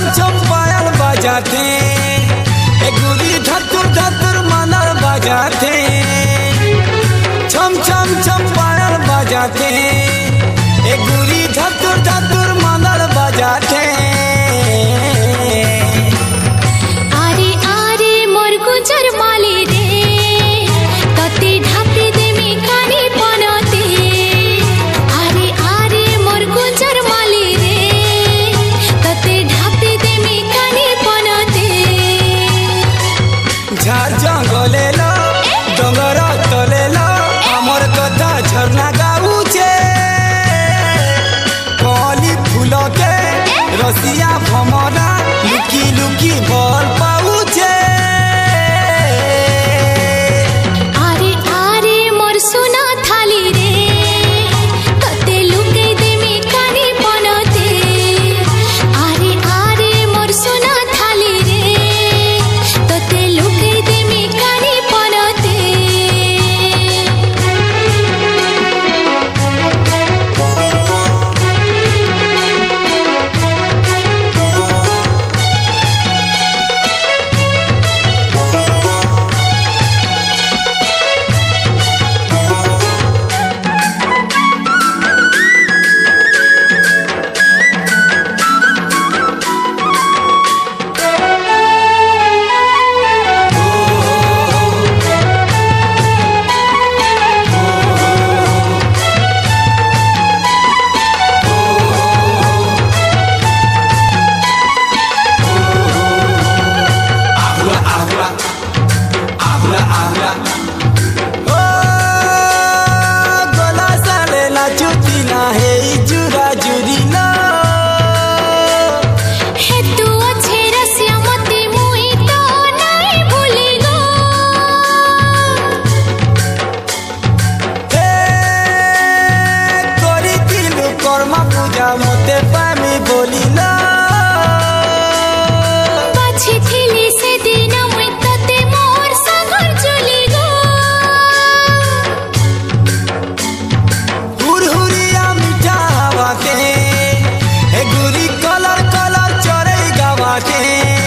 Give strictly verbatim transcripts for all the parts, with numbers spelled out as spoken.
छम पायल बजाते, ए गुरी धतुर धतुर मादल बजाते, छम छम छम पायल बजाते, ए गुरी धतुर धतुर मादल बजाते। आरे आरे मोर गुजर माली रे, तते ढापी दे में कानी पनते। आरे आरे मोर गुजर माली रे, तते ढापी दे में कानी पनते। झार जंगले लो डोंगर तले लो आमर कथा झरना गाउछे, कली फूल के रसिया भमरा लुकी लुकी बल पाउछे। आरे आरे मोर सोना थाली रे, तते लुके दे में कानी पनते। आरे आरे मोर सोना थाली रे, तते लुके दे में कानी पनते। मते पामी बोली ना पाछे थिली से दिन मुई तते मोर सागर चली गो। हुरहुरिया मीठा हवाते, ए गुरी कलर कलर चरे गावाते,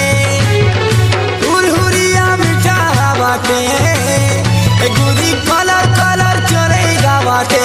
हुरहुरिया मीठा हवाते, ए गुरी कलर कलर चरे गावाते।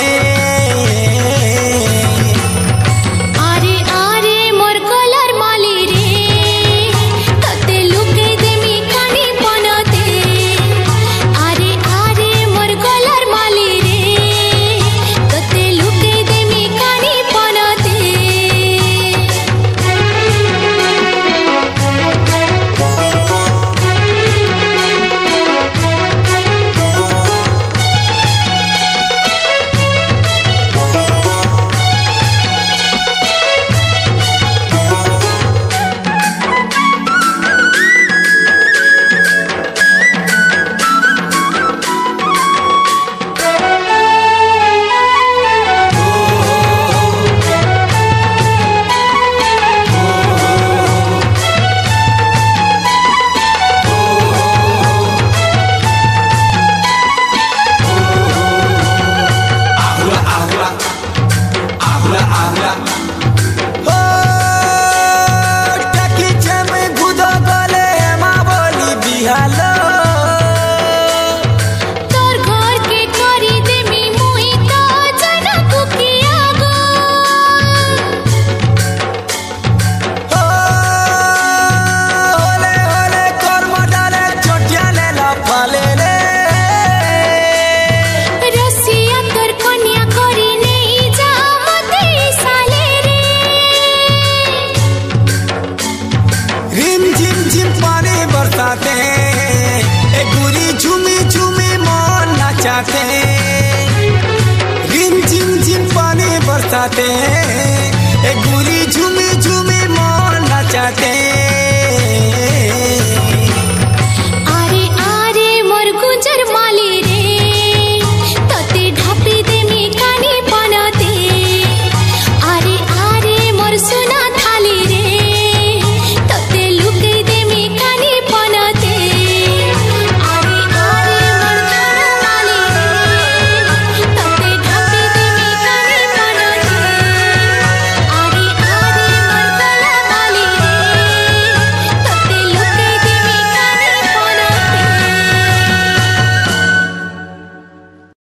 ए गुरी झूमी झूमी मन नचाते, रिम झिम झिम पानी बरसाते, ए गुरी झूमी